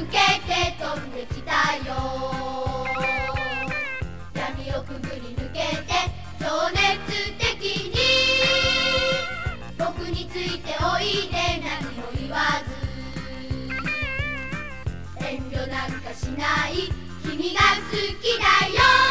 けて飛んできたよ。闇をくぐり抜けて情熱的に僕についておいで、何も言わず遠慮なんかしない、君が好きだよ。